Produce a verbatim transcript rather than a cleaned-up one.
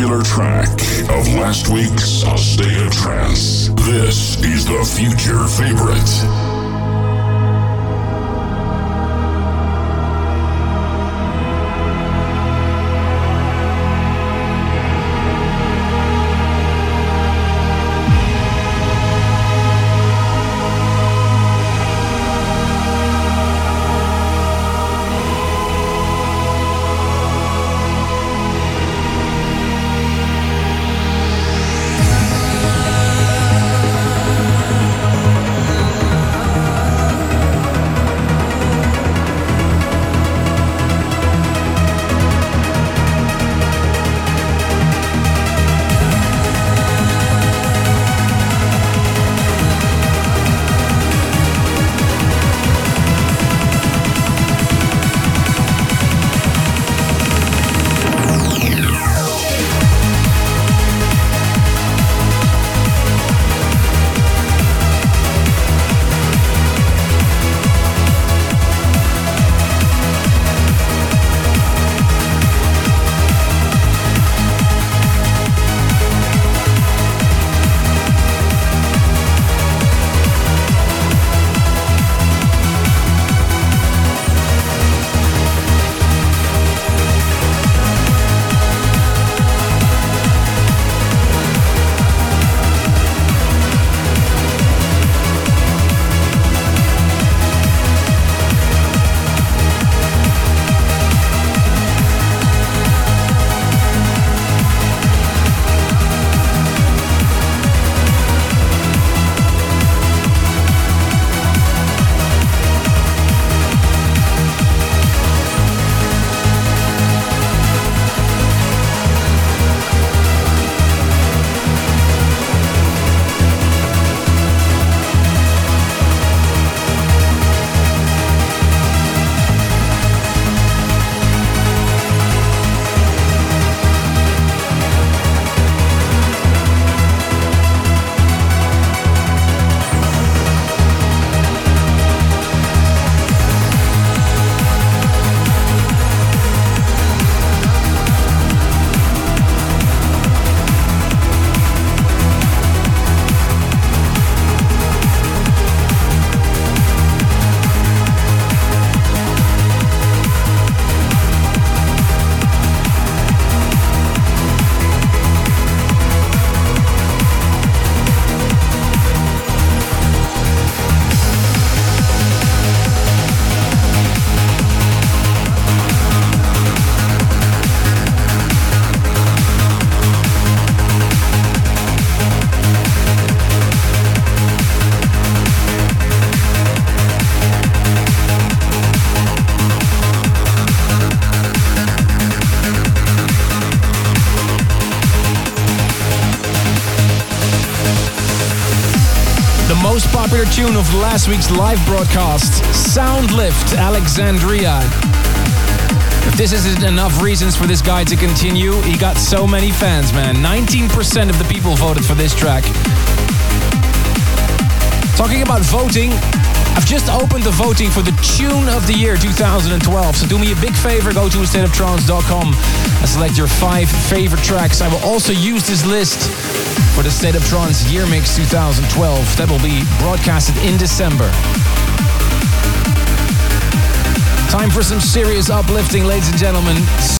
popular track of last week's State of Trance. This is the Future Favorite. Tune of last week's live broadcast, Soundlift Alexandria. If this isn't enough reasons for this guy to continue, he got so many fans, man. nineteen percent of the people voted for this track. Talking about voting, I've just opened the voting for the Tune of the Year two thousand twelve. So do me a big favor, go to a state of trance dot com and select your five favorite tracks. I will also use this list for the State of Trance Year Mix two thousand twelve. That will be broadcasted in December. Time for some serious uplifting, ladies and gentlemen.